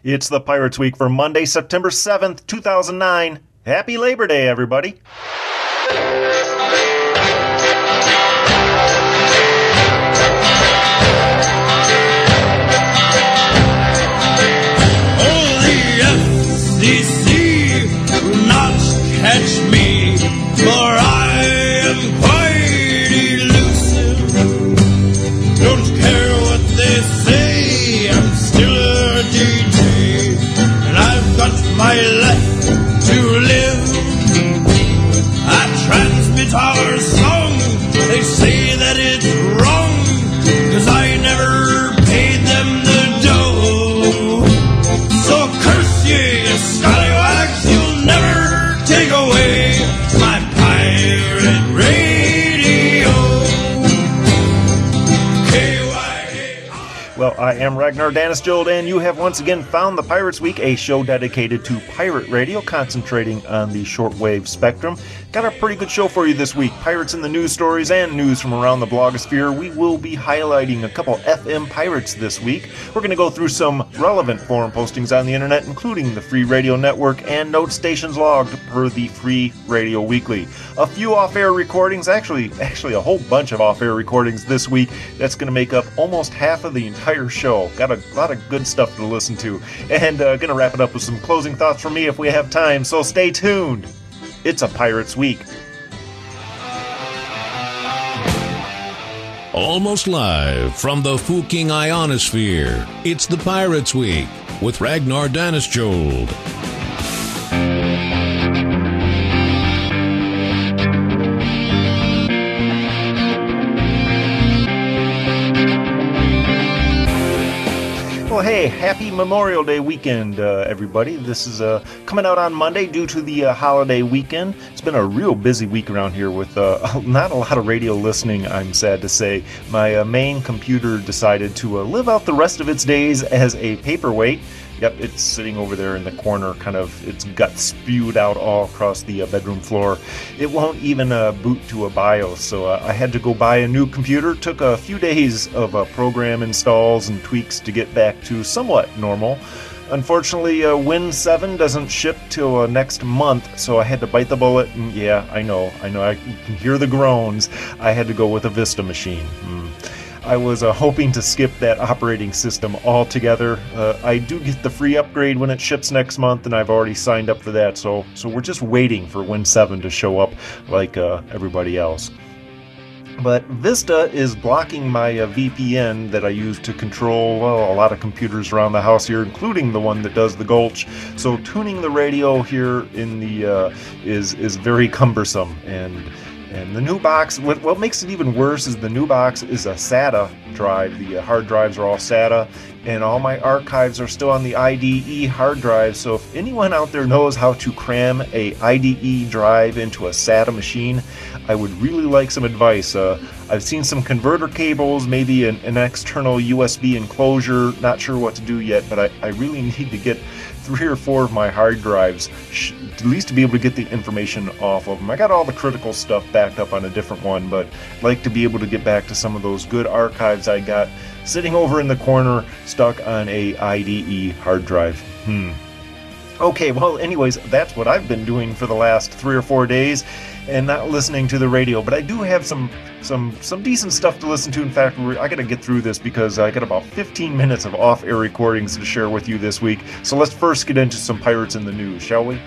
It's the Pirates Week for Monday, September 7th, 2009. Happy Labor Day, everybody. FCC will not catch me, for I am quite elusive. Don't care what they say, I'm still a DJ, and I've got my life to live. I transmit our song, they say that it's wrong, 'cause I never paid them the dough. So curse ye, scallywags, you'll never take away my pirate radio. Well, I am Ragnar Danisjold, and you have once again found the Pirates Week, a show dedicated to pirate radio, concentrating on the shortwave spectrum. Got a pretty good show for you this week. Pirates in the news stories and news from around the blogosphere. We will be highlighting a couple FM pirates this week. We're going to go through some relevant forum postings on the internet, including the Free Radio Network and note stations logged per the Free Radio Weekly. A few off-air recordings, actually a whole bunch of off-air recordings this week. That's going to make up almost half of the entire show. Got a lot of good stuff to listen to. And going to wrap it up with some closing thoughts from me if we have time, so stay tuned. It's a Pirates Week. Almost live from the Fuking Ionosphere, it's the Pirates Week with Ragnar Danisjold. Well, hey, happy Memorial Day weekend, everybody. This is coming out on Monday due to the holiday weekend. It's been a real busy week around here with not a lot of radio listening, I'm sad to say. My main computer decided to live out the rest of its days as a paperweight. Yep, it's sitting over there in the corner, kind of its guts spewed out all across the bedroom floor. It won't even boot to a BIOS, so I had to go buy a new computer. Took a few days of program installs and tweaks to get back to somewhat normal. Unfortunately, Win 7 doesn't ship till next month, so I had to bite the bullet, and yeah, I know, I can hear the groans. I had to go with a Vista machine. I was hoping to skip that operating system altogether. I do get the free upgrade when it ships next month, and I've already signed up for that, so we're just waiting for Win 7 to show up like everybody else. But Vista is blocking my VPN that I use to control a lot of computers around the house here, including the one that does the Gulch. So tuning the radio here in the is very cumbersome, and the new box, what makes it even worse is the new box is a SATA drive. The hard drives are all SATA, and all my archives are still on the IDE hard drive. So if anyone out there knows how to cram a IDE drive into a SATA machine, I would really like some advice. I've seen some converter cables, maybe an external USB enclosure. Not sure what to do yet, but I really need to get 3 or 4 of my hard drives, at least to be able to get the information off of them. I got all the critical stuff backed up on a different one, but I'd like to be able to get back to some of those good archives I got sitting over in the corner, stuck on a IDE hard drive. Okay, well, anyways, that's what I've been doing for the last 3 or 4 days, and not listening to the radio. But I do have some decent stuff to listen to. In fact, I got to get through this because I got about 15 minutes of off-air recordings to share with you this week. So let's first get into some Pirates in the news, shall we?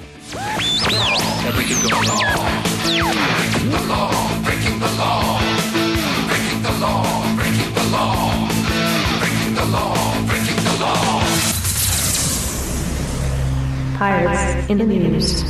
Breaking the law, breaking the law, breaking the law, breaking the law, breaking the law, breaking the law, breaking the law. Pirates in the news.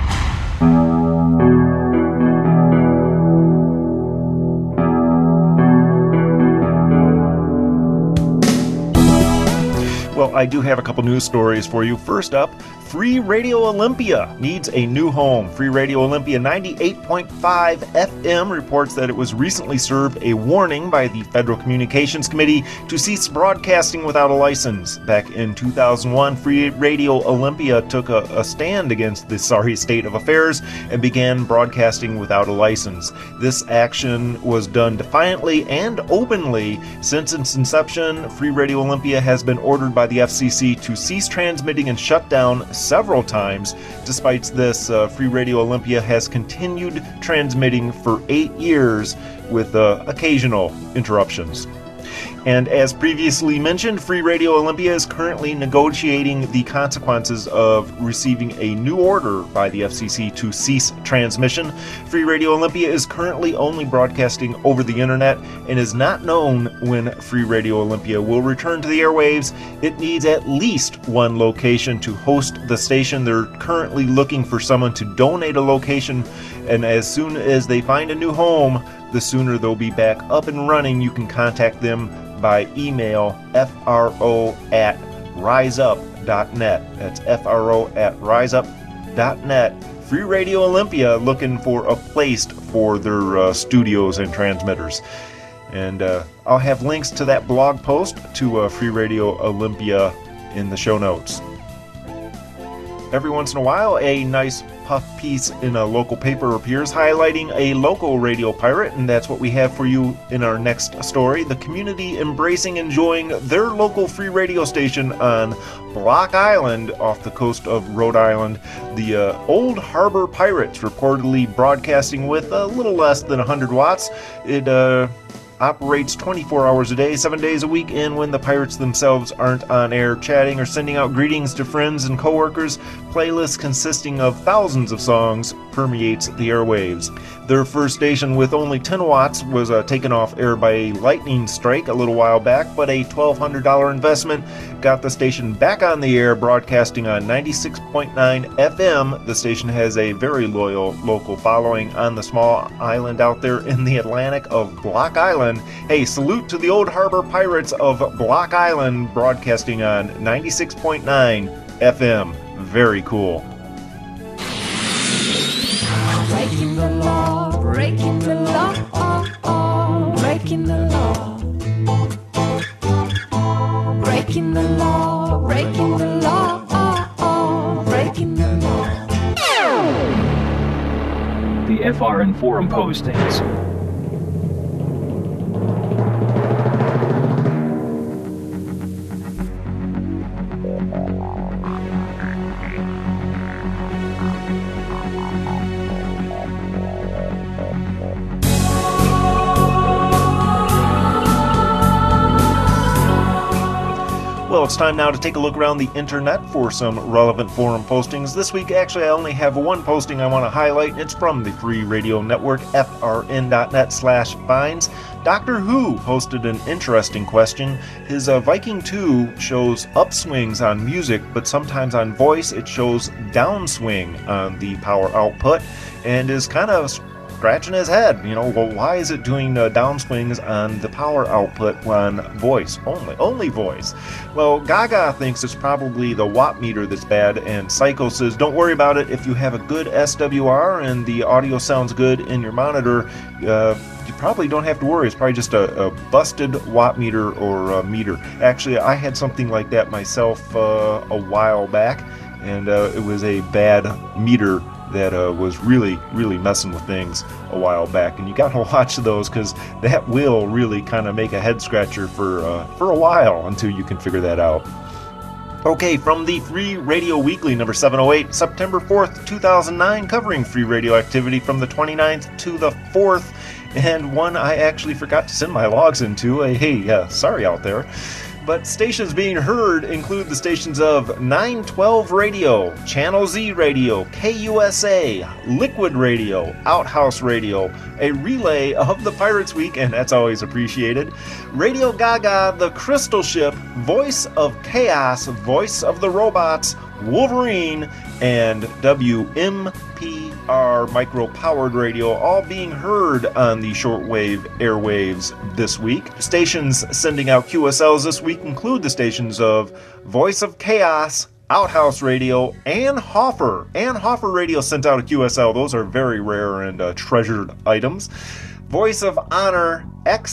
Well, I do have a couple news stories for you. First up, Free Radio Olympia needs a new home. Free Radio Olympia 98.5 FM reports that it was recently served a warning by the Federal Communications Committee to cease broadcasting without a license. Back in 2001, Free Radio Olympia took a stand against the sorry state of affairs and began broadcasting without a license. This action was done defiantly and openly. Since its inception, Free Radio Olympia has been ordered by the the FCC to cease transmitting and shut down several times. Despite this, Free Radio Olympia has continued transmitting for 8 years with occasional interruptions. And as previously mentioned, Free Radio Olympia is currently negotiating the consequences of receiving a new order by the FCC to cease transmission. Free Radio Olympia is currently only broadcasting over the internet and is not known when Free Radio Olympia will return to the airwaves. It needs at least one location to host the station. They're currently looking for someone to donate a location, and as soon as they find a new home, the sooner they'll be back up and running. You can contact them by email, fro@riseup.net. That's fro@riseup.net. Free Radio Olympia looking for a place for their studios and transmitters. And I'll have links to that blog post to Free Radio Olympia in the show notes. Every once in a while, a nice puff piece in a local paper appears highlighting a local radio pirate, and that's what we have for you in our next story. The community embracing enjoying their local free radio station on Block Island off the coast of Rhode Island. The Old Harbor Pirates reportedly broadcasting with a little less than 100 watts. It operates 24 hours a day, 7 days a week, and when the pirates themselves aren't on air chatting or sending out greetings to friends and coworkers, playlists consisting of thousands of songs permeates the airwaves. Their first station with only 10 watts was taken off air by a lightning strike a little while back, but a $1,200 investment got the station back on the air, broadcasting on 96.9 FM. The station has a very loyal local following on the small island out there in the Atlantic of Block Island. Hey, salute to the Old Harbor Pirates of Block Island, broadcasting on 96.9 FM. Very cool. Breaking the law, breaking the law, breaking the law. Breaking the law, breaking the law, breaking the law. The FRN forum postings. Well, it's time now to take a look around the internet for some relevant forum postings. This week, actually, I only have one posting I want to highlight. It's from the Free Radio Network, frn.net/finds. Doctor Who posted an interesting question. His Viking 2 shows upswings on music, but sometimes on voice it shows downswing on the power output, and is kind of scratching his head. Well, why is it doing downswings on the power output on voice only voice? Well, Gaga thinks it's probably the watt meter that's bad, and Psycho says don't worry about it. If you have a good SWR and the audio sounds good in your monitor, you probably don't have to worry. It's probably just a busted watt meter or meter. Actually, I had something like that myself a while back, and it was a bad meter that was really messing with things a while back, and you gotta watch those because that will really kind of make a head scratcher for a while until you can figure that out. Okay, from the Free Radio Weekly, number 708, September 4th, 2009, covering free radio activity from the 29th to the 4th, and one I actually forgot to send my logs into. Hey, sorry out there. But stations being heard include the stations of 912 Radio, Channel Z Radio, KUSA, Liquid Radio, Outhouse Radio, a relay of the Pirates Week, and that's always appreciated, Radio Gaga, The Crystal Ship, Voice of Chaos, Voice of the Robots, Wolverine, and WMPR micro-powered radio, all being heard on the shortwave airwaves this week. Stations sending out QSLs this week include the stations of Voice of Chaos, Outhouse Radio, and Hoffer. And Hoffer Radio sent out a QSL. Those are very rare and treasured items. Voice of Honor,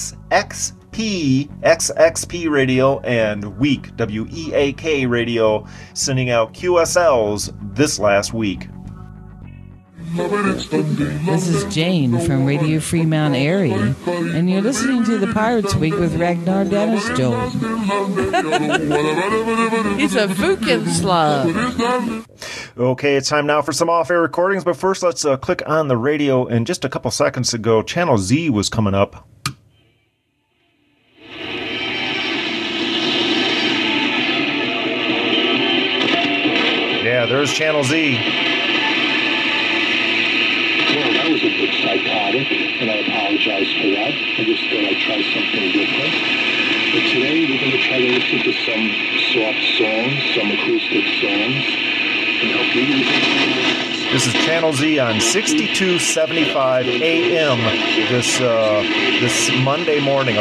XXP Radio, and Weak, WEAK Radio, sending out QSLs this last week. This is Jane from Radio Free Mount Airy, and you're listening to the Pirates Week with Ragnar Dennis Joel. He's a fucking slug. Okay, it's time now for some off-air recordings, but first let's click on the radio. And just a couple seconds ago, Channel Z was coming up. Yeah, there's Channel Z. Well, that was a bit psychotic, and I apologize for that. I just thought I'd try something different. But today we're going to try to listen to some soft songs, some acoustic songs, and help you. This is Channel Z on 6275 AM this Monday morning,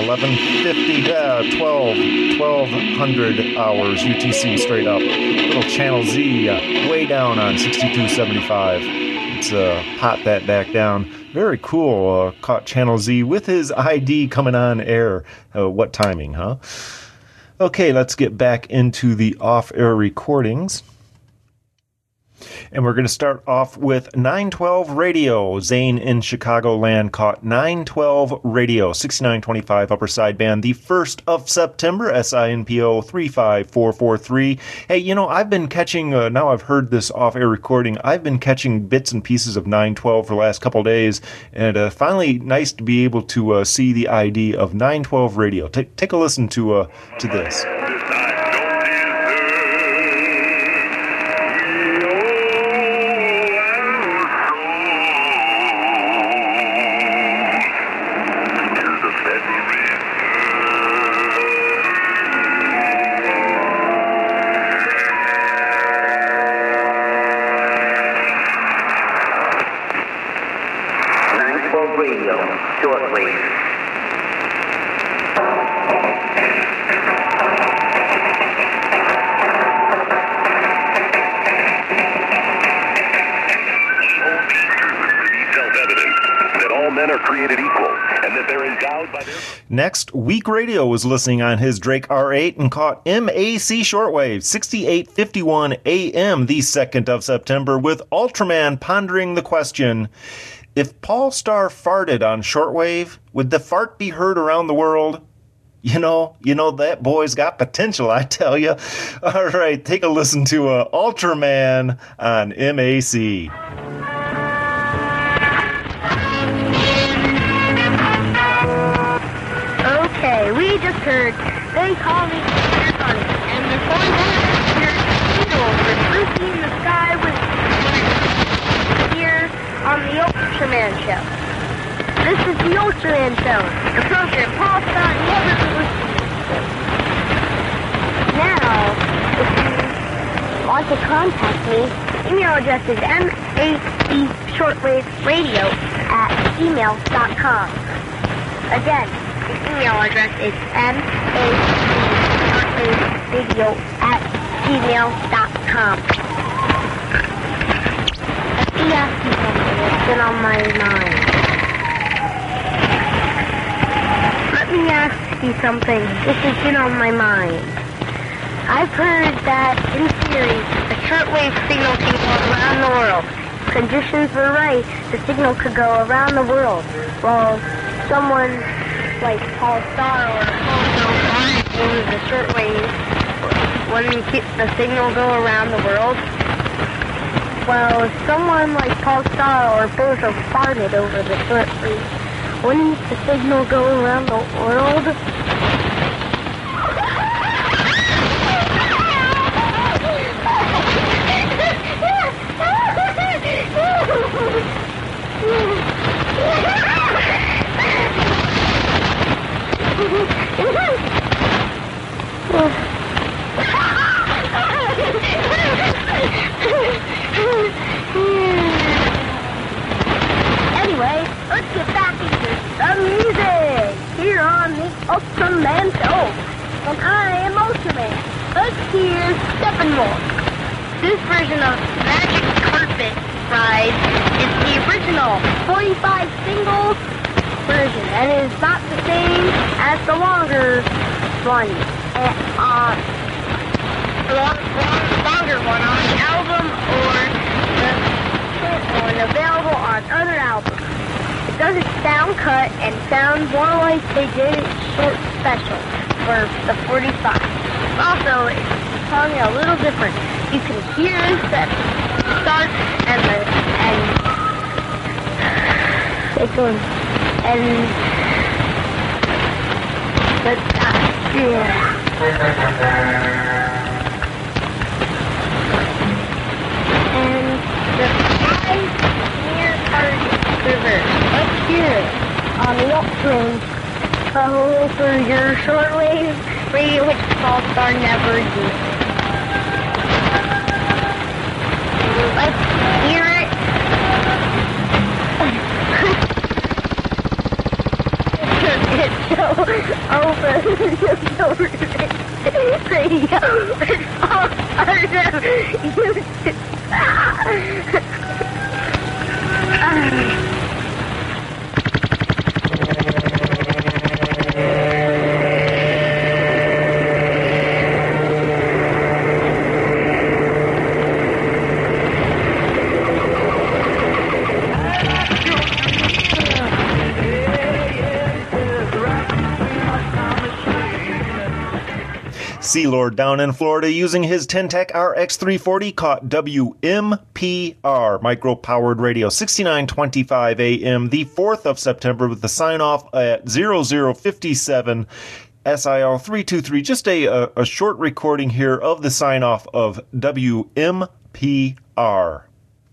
1200 hours UTC straight up. Little Channel Z way down on 6275. It's hot that back down. Very cool. Caught Channel Z with his ID coming on air. What timing, huh? Okay, let's get back into the off-air recordings. And we're going to start off with 912 Radio. Zane in Chicagoland caught 912 Radio, 6925 upper sideband, the 1st of September, SINPO 35443. Hey, you know, I've been catching, now I've heard this off-air recording, I've been catching bits and pieces of 912 for the last couple of days, and finally nice to be able to see the ID of 912 Radio. Take a listen to this. Next, Weak Radio was listening on his Drake R8 and caught MAC shortwave, 6851 AM, the 2nd of September, with Ultraman pondering the question, if Paul Star farted on shortwave, would the fart be heard around the world? You know, that boy's got potential, I tell you. All right, take a listen to Ultraman on MAC. Okay, we just heard They Call Me Funny, and before that, here's Beatles with Lucy in the Sky with here on the Ultraman Show. This is the Ultraman Show, the program Paul Star never listened to. Now, if you want to contact me, email address is macshortwaveradio@gmail.com. Again, the email address is macshortwaveradio@gmail.com. Let me ask you something that's been on my mind. Let me ask you something. This has been on my mind. I've heard that, in theory, a shortwave signal can go around the world. Conditions were right. The signal could go around the world. Well, someone like Paul Star or over the shortwave, wouldn't the signal go around the world? Well, if someone like Paul Star or Bozo farted over the shortwave, wouldn't the signal go around the world? Anyway, let's get back into some music here on the Ultraman Show. And I am Ultraman. Let's hear Steppenwolf. This version of Magic Carpet Ride is the original 45 singles version, and it is not the same as the longer one. The longer one on the album or the short one available was a sound cut and sound more like they did it short special for the 45. Also, it's sounding a little different. You can hear that start and it goes and the and the 5 near part reverse. Let's hear it on the upstream. Probably for your shortwave radio, which called Star Never Do. Let's hear it. It's so open. Radio. It's all part of YouTube. Sea Lord down in Florida using his Ten-Tech RX340 caught WMPR, micro-powered radio, 6925 AM, the 4th of September with the sign-off at 0057 SIL 323. Just a short recording here of the sign-off of WMPR.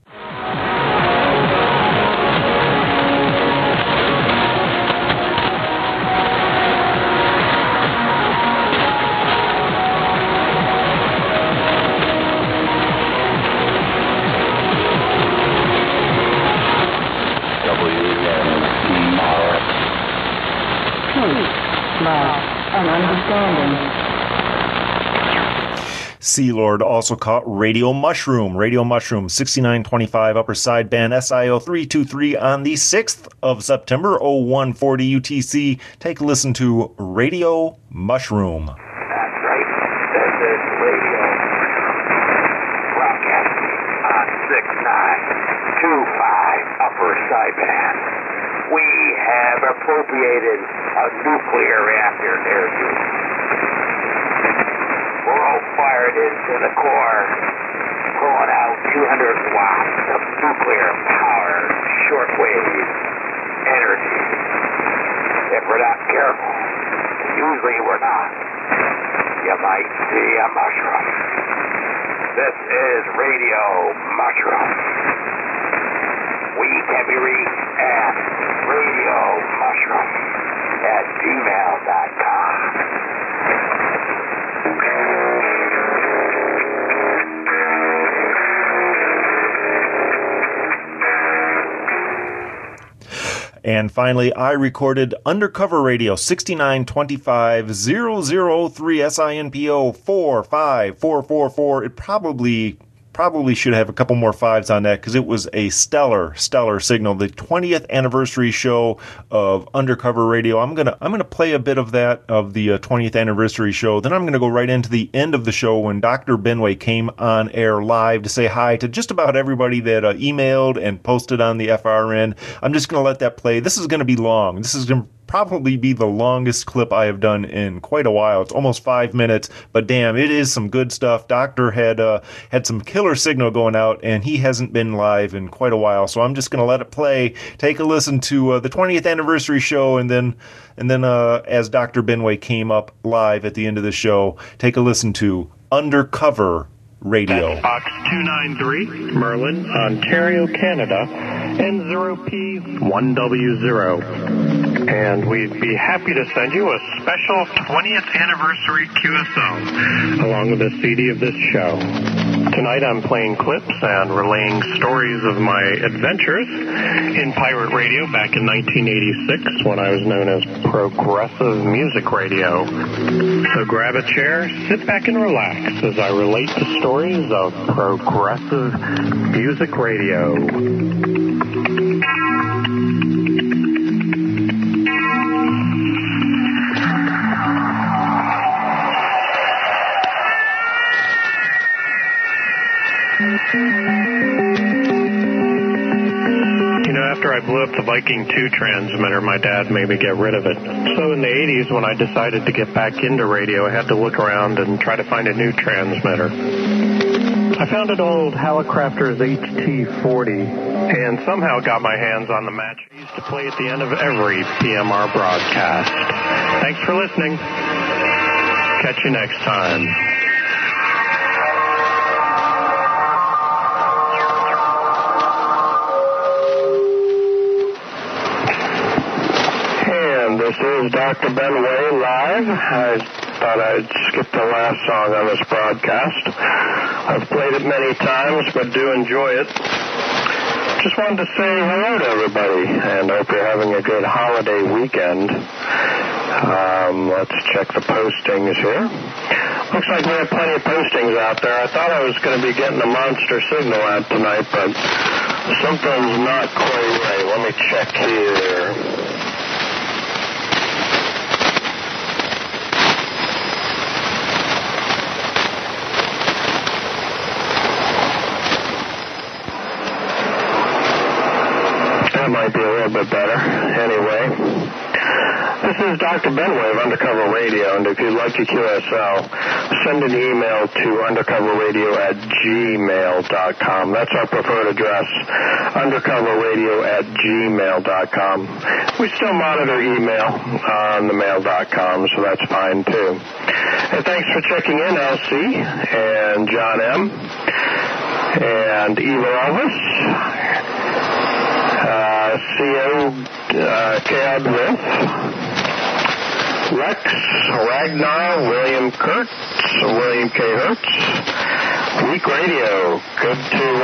Sea Lord also caught Radio Mushroom, 6925 upper sideband SIO 323 on the 6th of September, 0140 UTC. Take a listen to Radio Mushroom. That's right. This is Radio broadcasting on 6925 upper sideband. We have appropriated a nuclear reactor near you. We're all fired into the core, pulling out 200 watts of nuclear power, shortwave energy. If we're not careful, usually we're not, you might see a mushroom. This is Radio Mushroom. We can be reached at radiomushroom@gmail.com. And finally, I recorded Undercover Radio 6925 003 SINPO 45444. It probably should have a couple more fives on that because it was a stellar signal. The 20th anniversary show of Undercover Radio. I'm gonna play a bit of that, of the 20th anniversary show. Then I'm gonna go right into the end of the show when Dr. Benway came on air live to say hi to just about everybody that emailed and posted on the FRN. I'm just gonna let that play. This is gonna be long. This is gonna probably be the longest clip I have done in quite a while. It's almost 5 minutes, but damn, it is some good stuff. Doctor had some killer signal going out, and he hasn't been live in quite a while, so I'm just going to let it play. Take a listen to the 20th anniversary show, and then as Dr. Benway came up live at the end of the show, take a listen to Undercover Radio. That's Fox 293, Merlin, Ontario, Canada, N0P1W0. And we'd be happy to send you a special 20th anniversary QSL along with a CD of this show. Tonight I'm playing clips and relaying stories of my adventures in pirate radio back in 1986 when I was known as Progressive Music Radio. So grab a chair, sit back and relax as I relate the stories of Progressive Music Radio. after I blew up the Viking 2 transmitter, my dad made me get rid of it. So in the 80s, when I decided to get back into radio, I had to look around and try to find a new transmitter. I found an old Hallicrafters HT40 and somehow got my hands on the match I used to play at the end of every PMR broadcast. Thanks for listening. Catch you next time. This is Dr. Ben Way live. I thought I'd skip the last song on this broadcast. I've played it many times, but do enjoy it. Just wanted to say hello to everybody, and hope you're having a good holiday weekend. Let's check the postings here. Looks like we have plenty of postings out there. I thought I was going to be getting a monster signal out tonight, but something's not quite right. Let me check here. Might be a little bit better. Anyway, this is Dr. Benway of Undercover Radio, and if you'd like a QSL, send an email to undercoverradio@gmail.com. That's our preferred address, undercoverradio@gmail.com. We still monitor email on the mail.com, so that's fine too. And thanks for checking in, LC and John M. and Eva Elvis. CO Cad Wolf, Rex, Ragnar, William Kurtz, William K. Hertz, Week Radio. Good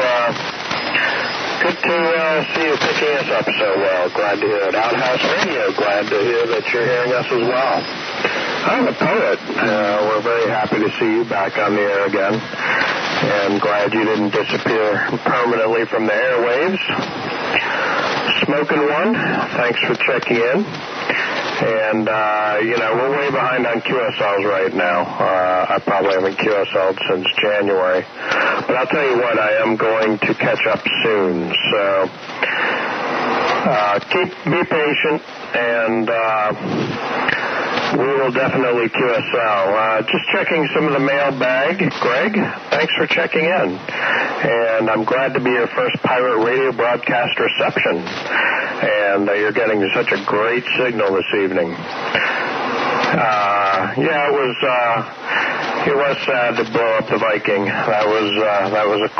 to see you picking us up so well. Glad to hear it. Outhouse Radio, glad to hear that you're hearing us as well. I'm a poet. We're very happy to see you back on the air again, and glad you didn't disappear permanently from the airwaves. Smoking One, thanks for checking in. And, we're way behind on QSLs right now. I probably haven't QSL'd since January. But I'll tell you what, I am going to catch up soon. So, be patient, and we will definitely QSL. Just checking some of the mailbag. Greg, thanks for checking in. And I'm glad to be your first pirate radio broadcast reception. And you're getting such a great signal this evening. It was sad to blow up the Viking. That was a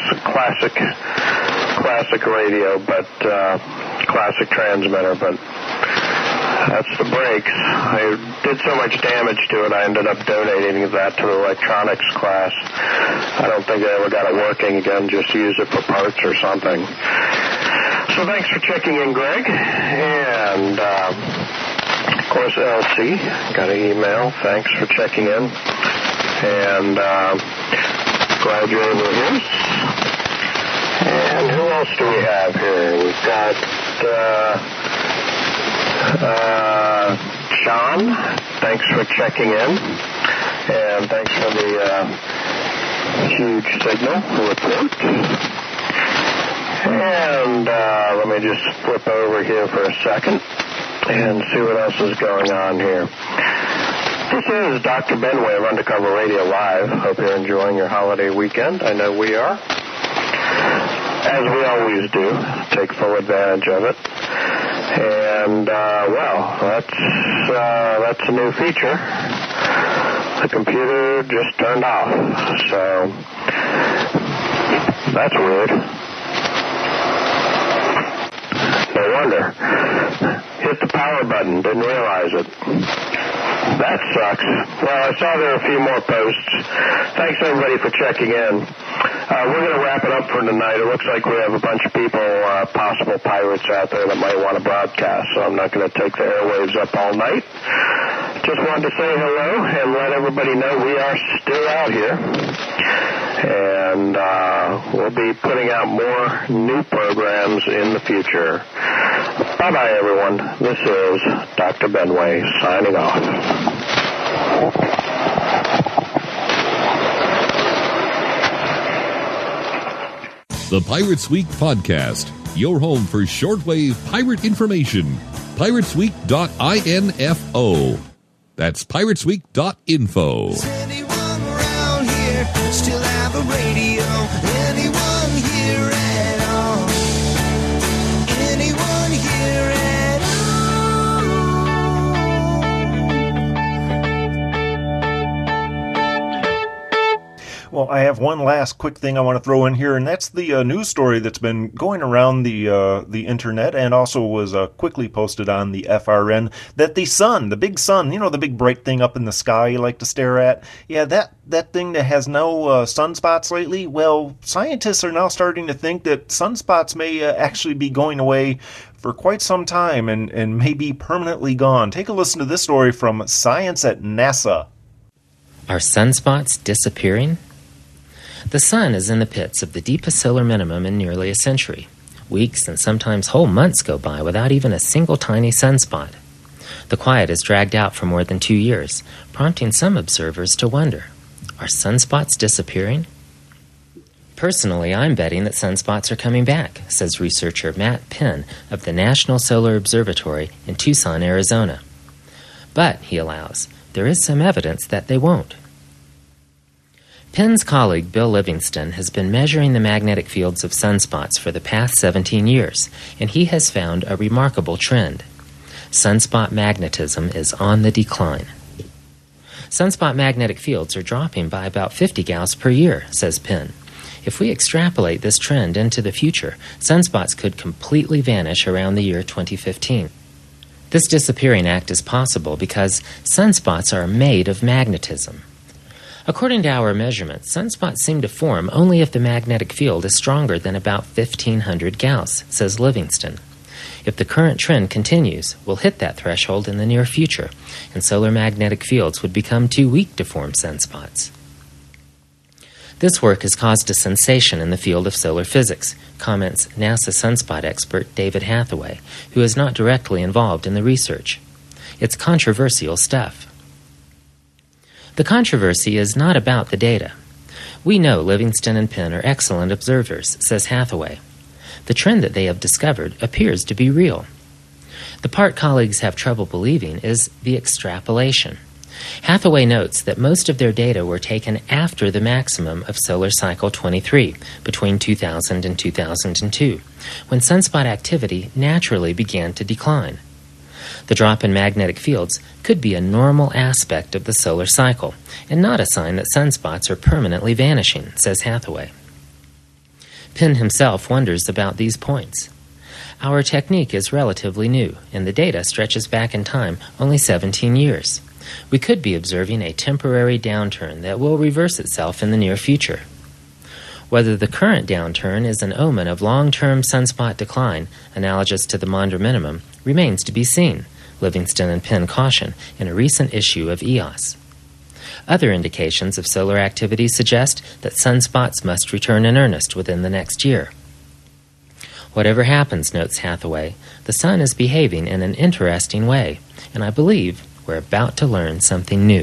classic radio, but classic transmitter, but that's the breaks. I did so much damage to it, I ended up donating that to the electronics class. I don't think I ever got it working again, just use it for parts or something. So thanks for checking in, Greg. And, of course, LC, got an email. Thanks for checking in. And glad you're able to hear us. And who else do we have here? We've got Sean, thanks for checking in, and thanks for the huge signal report. And let me just flip over here for a second and see what else is going on here. This is Dr. Benway of Undercover Radio Live. Hope you're enjoying your holiday weekend. I know we are. As we always do, take full advantage of it. And, that's a new feature. The computer just turned off. So, that's weird. No wonder. Hit the power button, didn't realize it. That sucks. Well, I saw there were a few more posts. Thanks, everybody, for checking in. We're going to wrap it up for tonight. It looks like we have a bunch of people, possible pirates out there that might want to broadcast, so I'm not going to take the airwaves up all night. Just wanted to say hello and let everybody know we are still out here. And we'll be putting out more new programs in the future. Bye-bye, everyone. This is Dr. Benway signing off. The Pirates Week podcast. your home for shortwave pirate information. Piratesweek.info. That's piratesweek.info. Does anyone around here still have a radio? Anyone here at all? Anyone here at Well, I have one last quick thing I want to throw in here, and that's the news story that's been going around the internet and also was quickly posted on the FRN, that the sun, the big sun, you know, the big bright thing up in the sky you like to stare at, yeah, that thing that has no sunspots lately, well, scientists are now starting to think that sunspots may actually be going away for quite some time and may be permanently gone. Take a listen to this story from Science at NASA. Are sunspots disappearing? The sun is in the pits of the deepest solar minimum in nearly a century. Weeks and sometimes whole months go by without even a single tiny sunspot. The quiet is dragged out for more than 2 years, prompting some observers to wonder, are sunspots disappearing? Personally, I'm betting that sunspots are coming back, says researcher Matt Penn of the National Solar Observatory in Tucson, Arizona. But, he allows, there is some evidence that they won't. Penn's colleague Bill Livingston has been measuring the magnetic fields of sunspots for the past 17 years, and he has found a remarkable trend. Sunspot magnetism is on the decline. Sunspot magnetic fields are dropping by about 50 Gauss per year, says Penn. If we extrapolate this trend into the future, sunspots could completely vanish around the year 2015. This disappearing act is possible because sunspots are made of magnetism. According to our measurements, sunspots seem to form only if the magnetic field is stronger than about 1500 Gauss, says Livingston. If the current trend continues, we'll hit that threshold in the near future, and solar magnetic fields would become too weak to form sunspots. This work has caused a sensation in the field of solar physics, comments NASA sunspot expert David Hathaway, who is not directly involved in the research. It's controversial stuff. The controversy is not about the data. We know Livingston and Penn are excellent observers, says Hathaway. The trend that they have discovered appears to be real. The part colleagues have trouble believing is the extrapolation. Hathaway notes that most of their data were taken after the maximum of solar cycle 23, between 2000 and 2002, when sunspot activity naturally began to decline. The drop in magnetic fields could be a normal aspect of the solar cycle, and not a sign that sunspots are permanently vanishing, says Hathaway. Penn himself wonders about these points. Our technique is relatively new, and the data stretches back in time only 17 years. We could be observing a temporary downturn that will reverse itself in the near future. Whether the current downturn is an omen of long-term sunspot decline, analogous to the Maunder minimum, remains to be seen, Livingston and Penn caution in a recent issue of EOS. Other indications of solar activity suggest that sunspots must return in earnest within the next year. Whatever happens, notes Hathaway, the sun is behaving in an interesting way, and I believe we're about to learn something new.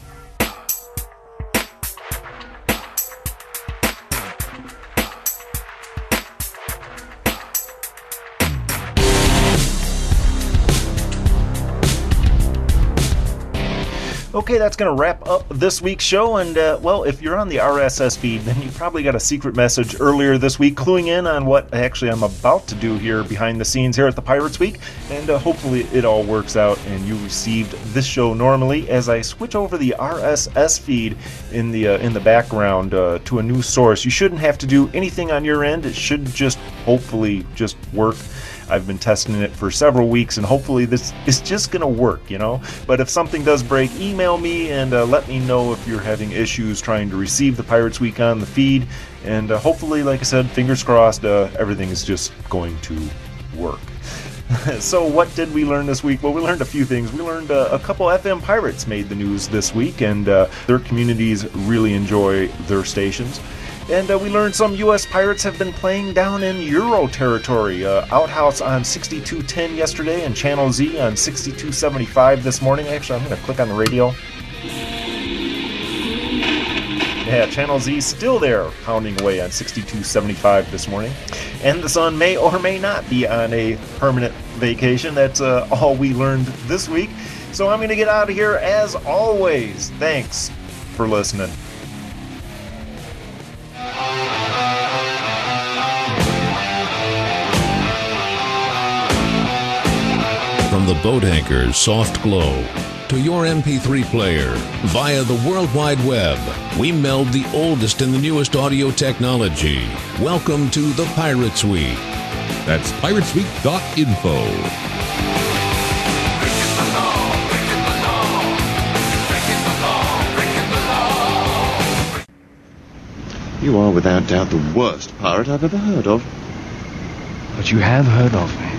Okay, that's going to wrap up this week's show, and well, if you're on the RSS feed, then you probably got a secret message earlier this week cluing in on what actually I'm about to do here behind the scenes here at the Pirates Week, and hopefully it all works out and you received this show normally as I switch over the RSS feed in the background to a new source. You shouldn't have to do anything on your end. It should just hopefully just work. I've been testing it for several weeks, and hopefully this is just going to work, you know. But if something does break, email me and let me know if you're having issues trying to receive the Pirates Week on the feed. And hopefully, like I said, fingers crossed, everything is just going to work. So what did we learn this week? Well, we learned a few things. We learned a couple FM pirates made the news this week, and their communities really enjoy their stations. And we learned some U.S. pirates have been playing down in Euro territory. Outhouse on 6210 yesterday and Channel Z on 6275 this morning. Actually, I'm going to click on the radio. Yeah, Channel Z still there, pounding away on 6275 this morning. And the sun may or may not be on a permanent vacation. That's all we learned this week. So I'm going to get out of here as always. Thanks for listening. From the boat anchor's soft glow to your MP3 player via the World Wide Web, we meld the oldest and the newest audio technology. Welcome to the Pirates Week. That's piratesweek.info. You are without doubt the worst pirate I've ever heard of. But you have heard of me.